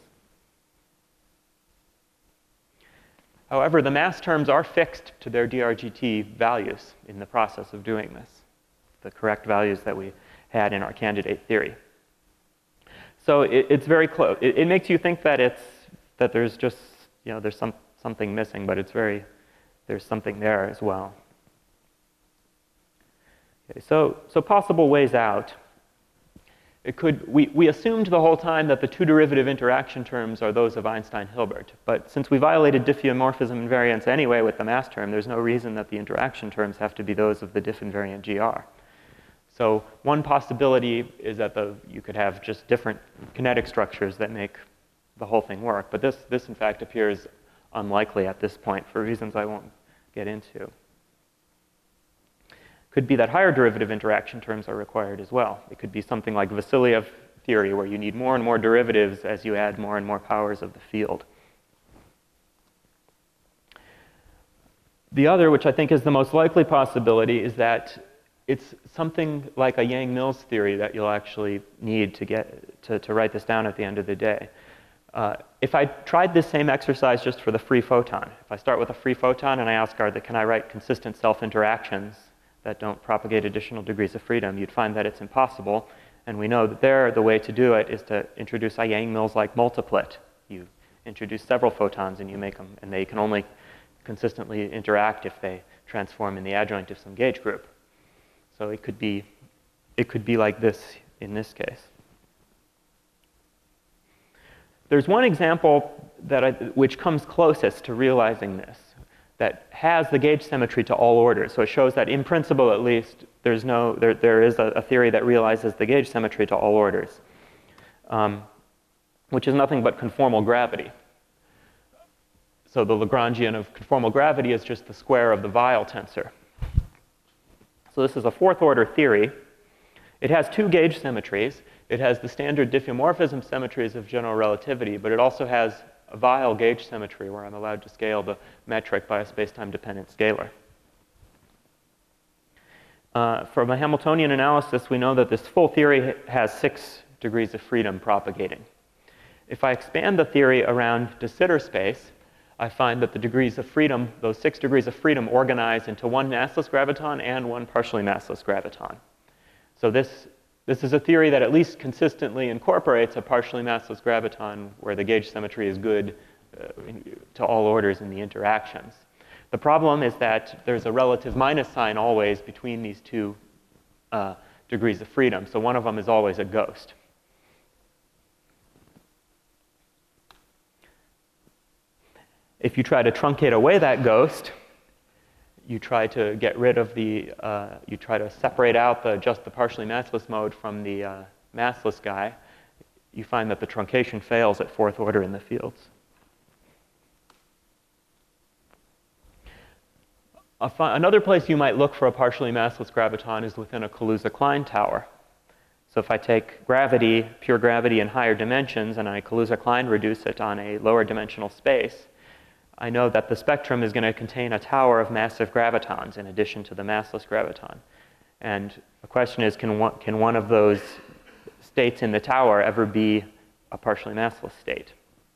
However, the mass terms are fixed to their D R G T values in the process of doing this, the correct values that we had in our candidate theory. So it, it's very close. It, it makes you think that it's that there's just you know there's some something missing, but it's very there's something there as well. Okay, so so possible ways out. It could we we assumed the whole time that the two derivative interaction terms are those of Einstein-Hilbert, but since we violated diffeomorphism invariance anyway with the mass term, there's no reason that the interaction terms have to be those of the diff invariant G R. So one possibility is that the, you could have just different kinetic structures that make the whole thing work. But this, this, in fact, appears unlikely at this point for reasons I won't get into. could be that higher derivative interaction terms are required as well. It could be something like Vasiliev theory, where you need more and more derivatives as you add more and more powers of the field. The other, which I think is the most likely possibility, is that it's something like a Yang-Mills theory that you'll actually need to get to, to write this down at the end of the day. Uh, if I tried this same exercise just for the free photon, if I start with a free photon and I ask, are the, can I write consistent self-interactions that don't propagate additional degrees of freedom, you'd find that it's impossible. And we know that there, the way to do it is to introduce a Yang-Mills-like multiplet. You introduce several photons and you make them, and they can only consistently interact if they transform in the adjoint of some gauge group. So it could be, it could be like this in this case. There's one example that I, which comes closest to realizing this, that has the gauge symmetry to all orders. So it shows that in principle, at least, there's no, there, there is a, a theory that realizes the gauge symmetry to all orders, um, which is nothing but conformal gravity. So the Lagrangian of conformal gravity is just the square of the Weyl tensor. So this is a fourth order theory. It has two gauge symmetries. It has the standard diffeomorphism symmetries of general relativity, but it also has a Weyl gauge symmetry where I'm allowed to scale the metric by a space-time dependent scalar. Uh, from a Hamiltonian analysis, we know that this full theory has six degrees of freedom propagating. If I expand the theory around de Sitter space, I find that the degrees of freedom, those six degrees of freedom, organize into one massless graviton and one partially massless graviton. So this, this is a theory that at least consistently incorporates a partially massless graviton where the gauge symmetry is good uh, in, to all orders in the interactions. The problem is that there's a relative minus sign always between these two uh, degrees of freedom. So one of them is always a ghost. If you try to truncate away that ghost, you try to get rid of the, uh, you try to separate out the, just the partially massless mode from the uh, massless guy, you find that the truncation fails at fourth order in the fields. A another place you might look for a partially massless graviton is within a Kaluza-Klein tower. So if I take gravity, pure gravity in higher dimensions, and I Kaluza-Klein reduce it on a lower dimensional space, I know that the spectrum is going to contain a tower of massive gravitons in addition to the massless graviton. And the question is, can one, can one of those states in the tower ever be a partially massless state?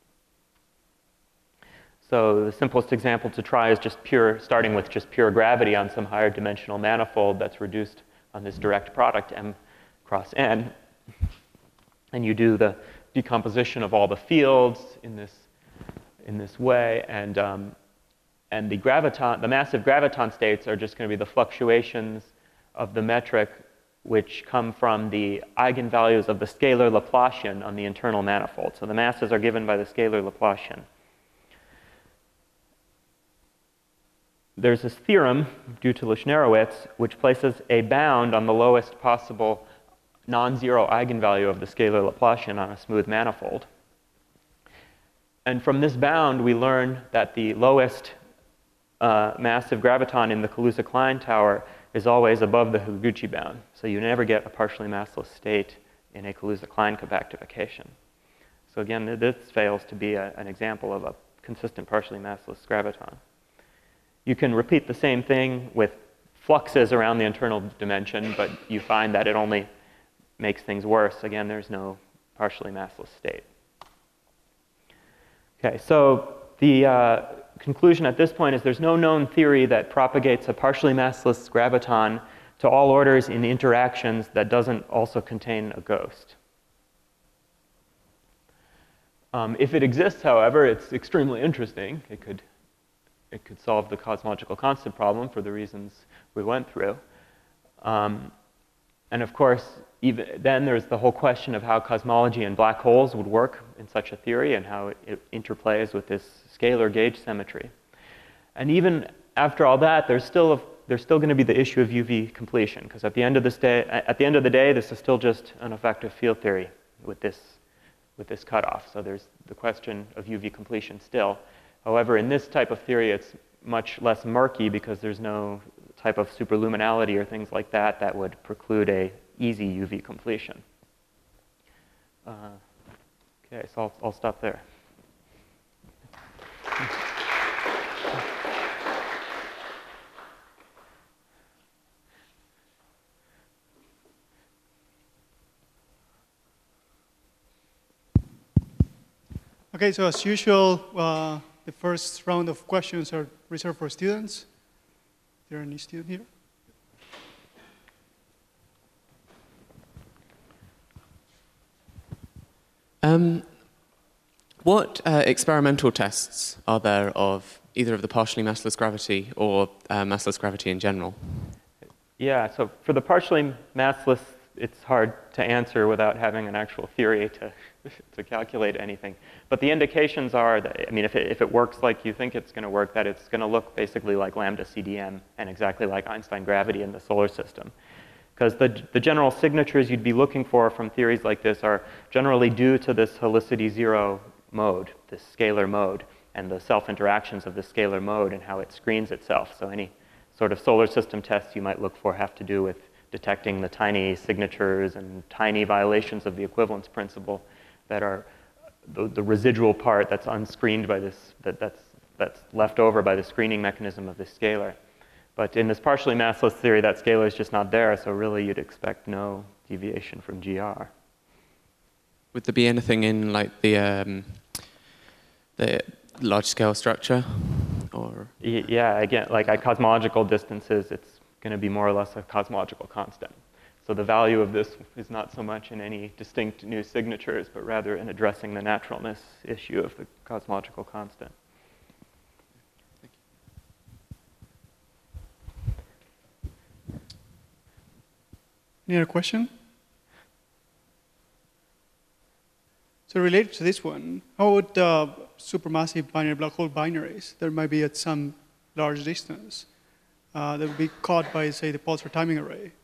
So the simplest example to try is just pure, starting with just pure gravity on some higher dimensional manifold that's reduced on this direct product, m cross n. And you do the decomposition of all the fields in this in this way, and, um, and the graviton, the massive graviton states are just going to be the fluctuations of the metric which come from the eigenvalues of the scalar Laplacian on the internal manifold. So the masses are given by the scalar Laplacian. There's this theorem due to Lishnerowitz which places a bound on the lowest possible non-zero eigenvalue of the scalar Laplacian on a smooth manifold. And from this bound, we learn that the lowest uh, massive graviton in the Kaluza-Klein tower is always above the Higuchi bound. So you never get a partially massless state in a Kaluza-Klein compactification. So again, this fails to be a, an example of a consistent partially massless graviton. You can repeat the same thing with fluxes around the internal dimension, but you find that it only makes things worse. Again, there's no partially massless state. Okay, so the uh, conclusion at this point is there's no known theory that propagates a partially massless graviton to all orders in interactions that doesn't also contain a ghost. Um, if it exists, however, it's extremely interesting. It could, it could solve the cosmological constant problem for the reasons we went through. Um, and of course, even then there's the whole question of how cosmology and black holes would work in such a theory and how it, it interplays with this scalar gauge symmetry. And even after all that, there's still, a, there's still going to be the issue of U V completion, because at the end of this day, at the end of the day, this is still just an effective field theory with this, with this cutoff. So there's the question of U V completion still. However, in this type of theory, it's much less murky because there's no type of superluminality or things like that that would preclude a easy U V completion. Uh, okay, so I'll, I'll stop there. Okay, so as usual, uh, the first round of questions are reserved for students. Is there any student here? Um, what uh, experimental tests are there of either of the partially massless gravity or uh, massless gravity in general? Yeah, so for the partially massless, it's hard to answer without having an actual theory to, to calculate anything. But the indications are that, I mean, if it, if it works like you think it's going to work, that it's going to look basically like lambda C D M and exactly like Einstein gravity in the solar system. Because the, the general signatures you'd be looking for from theories like this are generally due to this helicity zero mode, this scalar mode, and the self-interactions of the scalar mode and how it screens itself. So any sort of solar system tests you might look for have to do with detecting the tiny signatures and tiny violations of the equivalence principle that are the, the residual part that's unscreened by this, that, that's, that's left over by the screening mechanism of this scalar. But in this partially massless theory, that scalar is just not there, so really you'd expect no deviation from G R. Would there be anything in like the, um, the large-scale structure? Or? Yeah, again, like at cosmological distances, it's going to be more or less a cosmological constant. So the value of this is not so much in any distinct new signatures, but rather in addressing the naturalness issue of the cosmological constant. Any other question? So related to this one, how would uh, supermassive binary black hole binaries that might be at some large distance uh, that would be caught by, say, the pulsar timing array?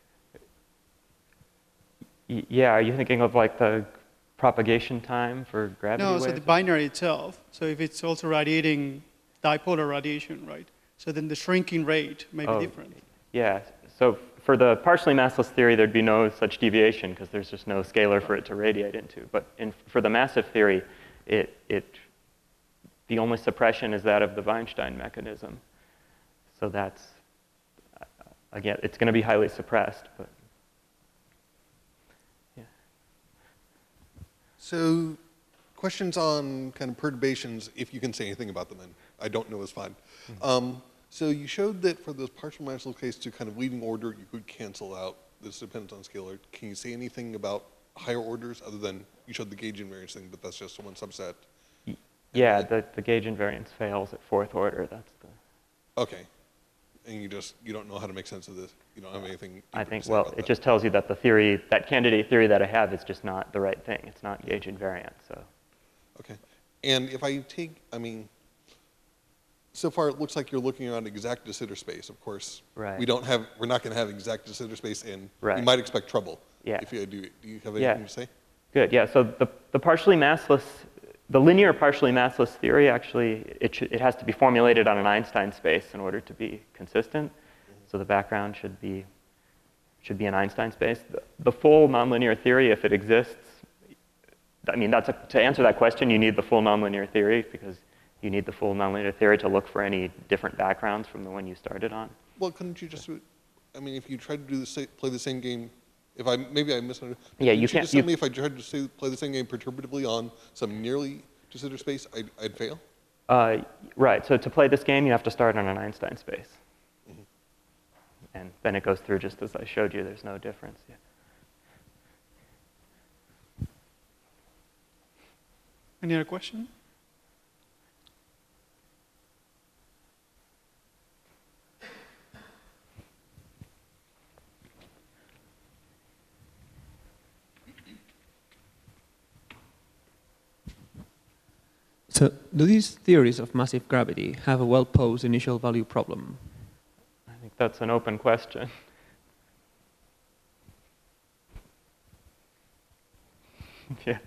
Y yeah, are you thinking of like the propagation time for gravity No, waves? so the binary itself. So if it's also radiating dipolar radiation, right? So then the shrinking rate may be oh, different. Yeah, so for the partially massless theory, there'd be no such deviation because there's just no scalar for it to radiate into. But in, for the massive theory, it, it, the only suppression is that of the Weinstein mechanism. So that's, uh, again, it's going to be highly suppressed. But yeah. So questions on kind of perturbations, if you can say anything about them, and I don't know is fine. Mm-hmm. um, So you showed that for those partial massless case to kind of leading order, you could cancel out this dependence on scalar. Can you say anything about higher orders other than you showed the gauge invariance thing, but that's just one subset? Yeah, the, the gauge invariance fails at fourth order. That's the. Okay. And you just, you don't know how to make sense of this? You don't have anything I think, to say well, about it that. just tells you that the theory, that candidate theory that I have is just not the right thing. It's not gauge invariant, so. Okay. And if I take, I mean, so far it looks like you're looking around exact de Sitter space. Of course, right. we don't have, we're not going to have exact de Sitter space, and right. you might expect trouble. Yeah. If you do, do you have anything yeah. to say? Good. Yeah. So the the partially massless, the linear partially massless theory actually it should, it has to be formulated on an Einstein space in order to be consistent. Mm-hmm. So the background should be should be an Einstein space. The, the full nonlinear theory, if it exists, I mean, that's a, to answer that question, you need the full nonlinear theory because you need the full nonlinear theory to look for any different backgrounds from the one you started on. Well, couldn't you just, I mean, if you tried to do the sa play the same game, if I, maybe I misunderstood. Yeah, you you can't. Just tell me if I tried to say, play the same game perturbatively on some nearly de Sitter space, I'd, I'd fail? Uh, right, so to play this game, you have to start on an Einstein space. Mm-hmm. And then it goes through just as I showed you, there's no difference. Yeah. Any other question? So do these theories of massive gravity have a well-posed initial value problem? I think that's an open question. Yeah.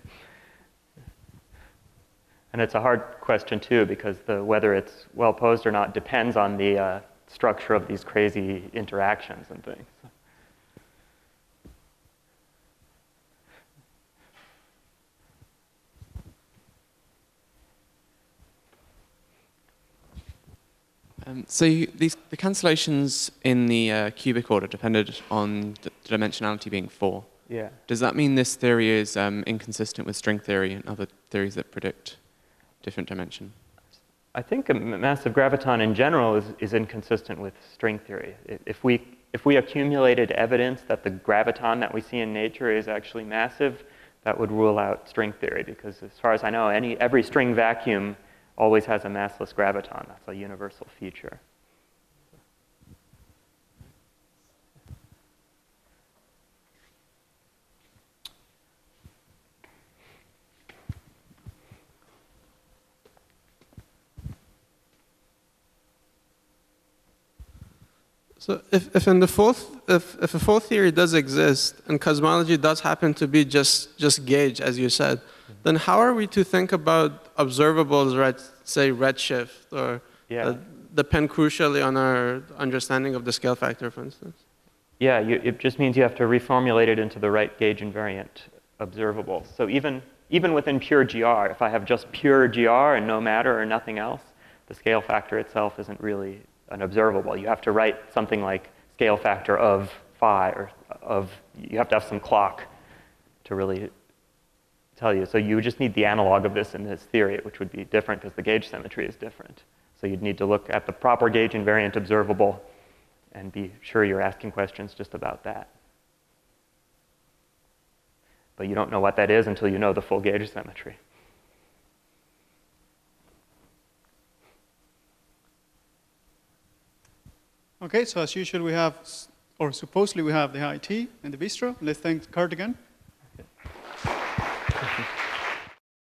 And it's a hard question too, because the, whether it's well posed or not depends on the uh, structure of these crazy interactions and things. Um, so you, these, the cancellations in the uh, cubic order depended on the dimensionality being four. Yeah. Does that mean this theory is um, inconsistent with string theory and other theories that predict different dimension? I think a massive graviton in general is, is inconsistent with string theory. If we, if we accumulated evidence that the graviton that we see in nature is actually massive, that would rule out string theory, because as far as I know, any, every string vacuum always has a massless graviton. That's a universal feature. So if, if in the fourth, if, if a fourth theory does exist and cosmology does happen to be just, just gauge, as you said, mm-hmm. then how are we to think about observables, right, say redshift, or yeah. uh, depend crucially on our understanding of the scale factor, for instance? Yeah, you, it just means you have to reformulate it into the right gauge invariant observable. So even, even within pure G R, if I have just pure G R and no matter or nothing else, the scale factor itself isn't really an observable. You have to write something like scale factor of phi, or of, you have to have some clock to really tell you. So you would just need the analog of this in this theory, which would be different because the gauge symmetry is different. So you'd need to look at the proper gauge invariant observable and be sure you're asking questions just about that. But you don't know what that is until you know the full gauge symmetry. Okay, so as usual, we have, or supposedly we have the I T and the Vistra. Let's thank Kurt again.